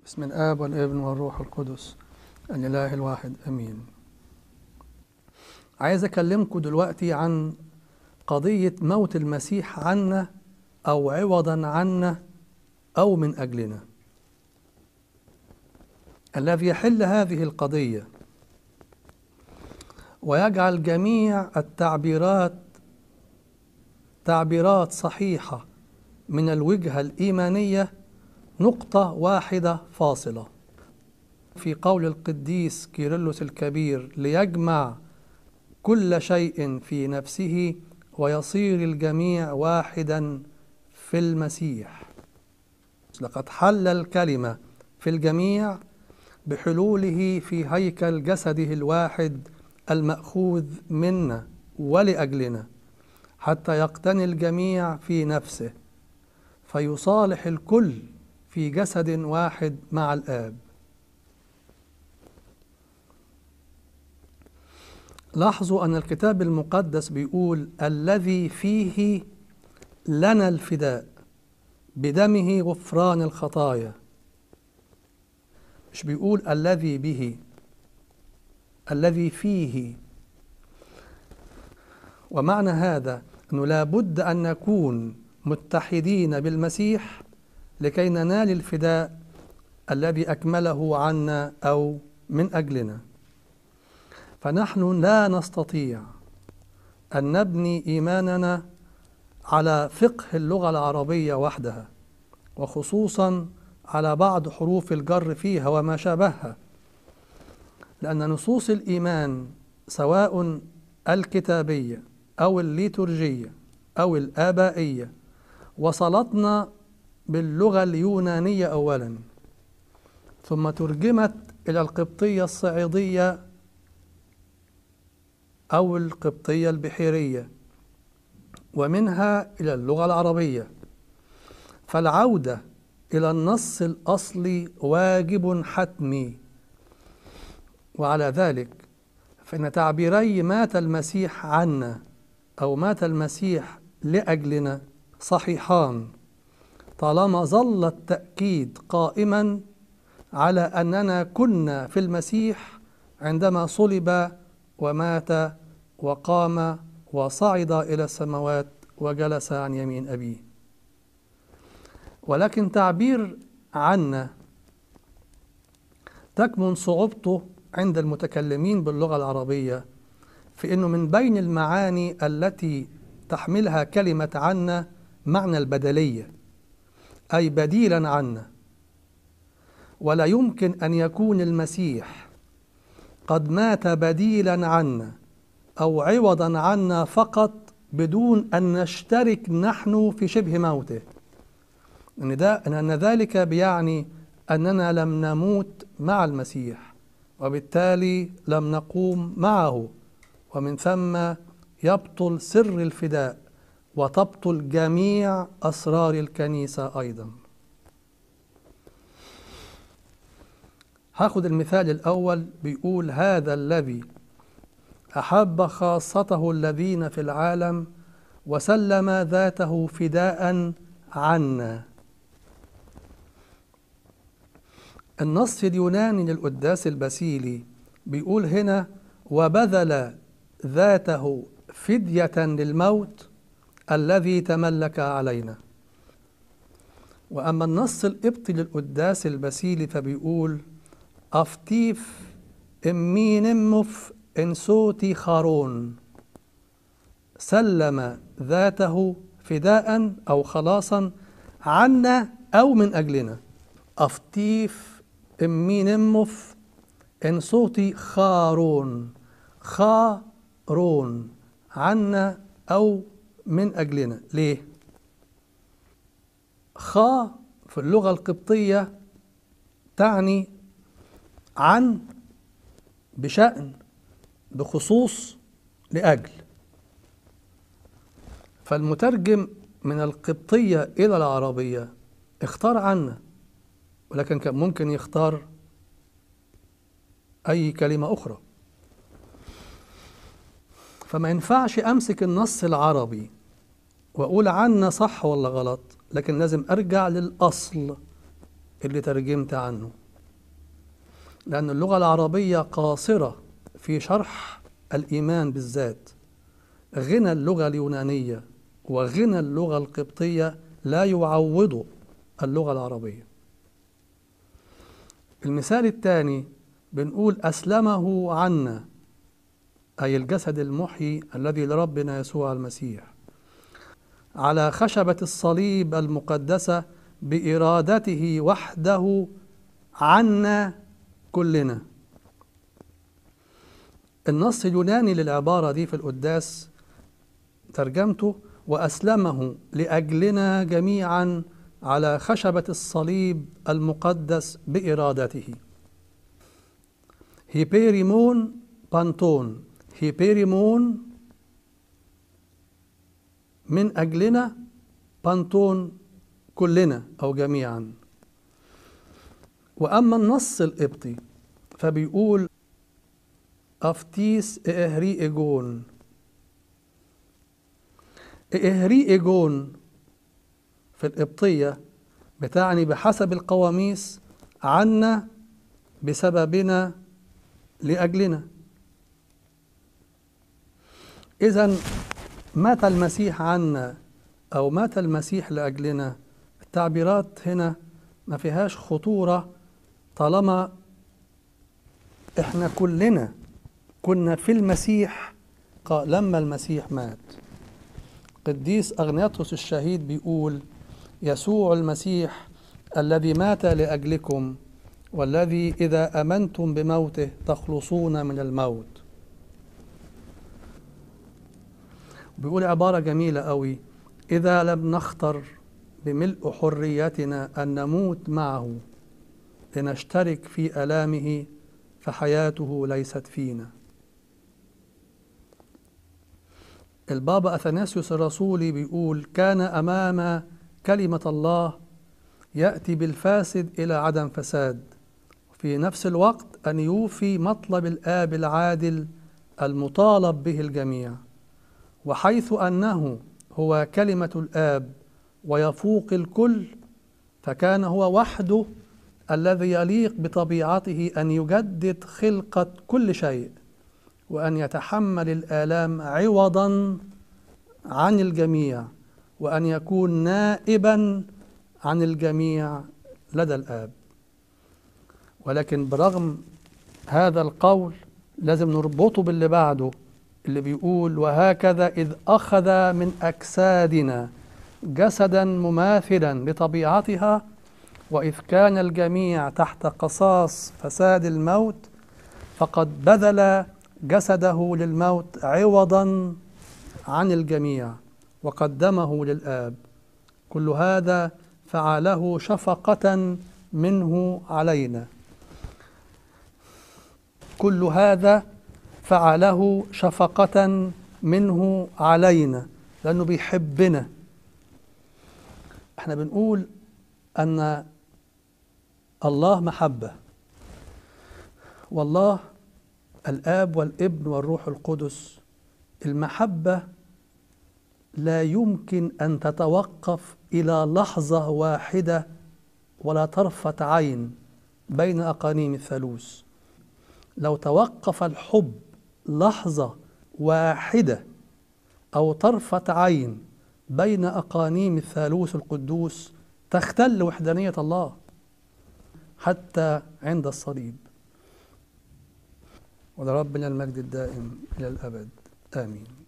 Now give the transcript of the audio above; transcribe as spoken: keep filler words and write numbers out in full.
بسم الآب والابن والروح القدس الإله الواحد أمين. عايز أكلمكم دلوقتي عن قضية موت المسيح عنا أو عوضا عنا أو من أجلنا. الذي يحل هذه القضية ويجعل جميع التعبيرات تعبيرات صحيحة من الوجهة الإيمانية نقطة واحدة فاصلة في قول القديس كيرلس الكبير: ليجمع كل شيء في نفسه ويصير الجميع واحدا في المسيح. لقد حل الكلمة في الجميع بحلوله في هيكل جسده الواحد المأخوذ منا ولأجلنا، حتى يقتني الجميع في نفسه فيصالح الكل في جسد واحد مع الآب. لاحظوا أن الكتاب المقدس بيقول الذي فيه لنا الفداء بدمه غفران الخطايا، مش بيقول الذي به، الذي فيه. ومعنى هذا أنه لا بد أن نكون متحدين بالمسيح لكي ننال الفداء الذي أكمله عنا أو من أجلنا. فنحن لا نستطيع أن نبني إيماننا على فقه اللغة العربية وحدها، وخصوصا على بعض حروف الجر فيها وما شابهها، لأن نصوص الإيمان سواء الكتابية أو الليتورجية أو الآبائية وصلتنا باللغة اليونانية أولا، ثم ترجمت إلى القبطية الصعيدية أو القبطية البحيرية، ومنها إلى اللغة العربية. فالعودة إلى النص الأصلي واجب حتمي. وعلى ذلك فإن تعبيري مات المسيح عنا أو مات المسيح لأجلنا صحيحان طالما ظل التأكيد قائما على أننا كنا في المسيح عندما صلب ومات وقام وصعد إلى السماوات وجلس عن يمين أبيه. ولكن تعبير عنا تكمن صعوبته عند المتكلمين باللغة العربية في أنه من بين المعاني التي تحملها كلمة عنا معنى البدلية، أي بديلا عنا. ولا يمكن أن يكون المسيح قد مات بديلا عنا أو عوضا عنا فقط بدون أن نشترك نحن في شبه موته، أن, أن ذلك بيعني أننا لم نموت مع المسيح وبالتالي لم نقوم معه، ومن ثم يبطل سر الفداء وتبطل جميع أسرار الكنيسة أيضا. هاخد المثال الأول، بيقول هذا الذي أحب خاصته الذين في العالم وسلم ذاته فداء عنا. النص اليوناني للقداس الباسيلي بيقول هنا وبذل ذاته فدية للموت الذي تملك علينا. وأما النص القبطي للقداس الباسيلي فبيقول أفتيف إمينمف إنسوتي خارون، سلم ذاته فداء أو خلاصا عنا أو من أجلنا. أفتيف إمينمف إنسوتي خارون، خارون عنا أو من أجلنا. ليه؟ خا في اللغة القبطية تعني عن، بشأن، بخصوص، لأجل. فالمترجم من القبطية إلى العربية اختار عنا، ولكن كان ممكن يختار أي كلمة أخرى. فما ينفعش أمسك النص العربي وأقول عنا صح ولا غلط، لكن لازم أرجع للأصل اللي ترجمت عنه، لأن اللغة العربية قاصرة في شرح الإيمان بالذات. غنى اللغة اليونانية وغنى اللغة القبطية لا يعوض اللغة العربية. المثال الثاني بنقول أسلمه عنا، أي الجسد المحيي الذي لربنا يسوع المسيح، على خشبة الصليب المقدسة بإرادته وحده عنا كلنا. النص اليوناني للعبارة دي في القداس ترجمته وأسلمه لأجلنا جميعا على خشبة الصليب المقدس بإرادته. هيبيريمون بانتون، هيبيريمون من أجلنا، بانتون كلنا أو جميعا. وأما النص القبطي فبيقول أفتيس إهري إيجون. إهري إيجون في القبطية بتعني بحسب القواميس عنا، بسببنا، لأجلنا. إذن مات المسيح عنا أو مات المسيح لأجلنا، التعبيرات هنا ما فيهاش خطورة طالما إحنا كلنا كنا في المسيح لما المسيح مات. قديس أغنيطوس الشهيد بيقول يسوع المسيح الذي مات لأجلكم والذي إذا آمنتم بموته تخلصون من الموت. بيقول عبارة جميلة قوي: إذا لم نختر بملء حريتنا أن نموت معه لنشترك في آلامه فحياته ليست فينا. البابا أثناسيوس الرسولي بيقول كان أمام كلمة الله يأتي بالفاسد إلى عدم فساد، في نفس الوقت أن يوفي مطلب الآب العادل المطالب به الجميع. وحيث أنه هو كلمة الآب ويفوق الكل، فكان هو وحده الذي يليق بطبيعته أن يجدد خلقة كل شيء وأن يتحمل الآلام عوضا عن الجميع وأن يكون نائبا عن الجميع لدى الآب. ولكن برغم هذا القول لازم نربطه باللي بعده اللي بيقول وهكذا إذ أخذ من أجسادنا جسدا مماثلا لطبيعتها، وإذ كان الجميع تحت قصاص فساد الموت، فقد بذل جسده للموت عوضا عن الجميع وقدمه للآب. كل هذا فعله شفقة منه علينا. كل هذا فعله شفقة منه علينا، لأنه بيحبنا. احنا بنقول أن الله محبة، والله الآب والابن والروح القدس. المحبة لا يمكن أن تتوقف إلى لحظة واحدة ولا طرفة عين بين أقانيم الثالوث. لو توقف الحب لحظة واحدة أو طرفة عين بين أقانيم الثالوث القدوس تختل وحدانية الله حتى عند الصليب. ولربنا المجد الدائم إلى الأبد، آمين.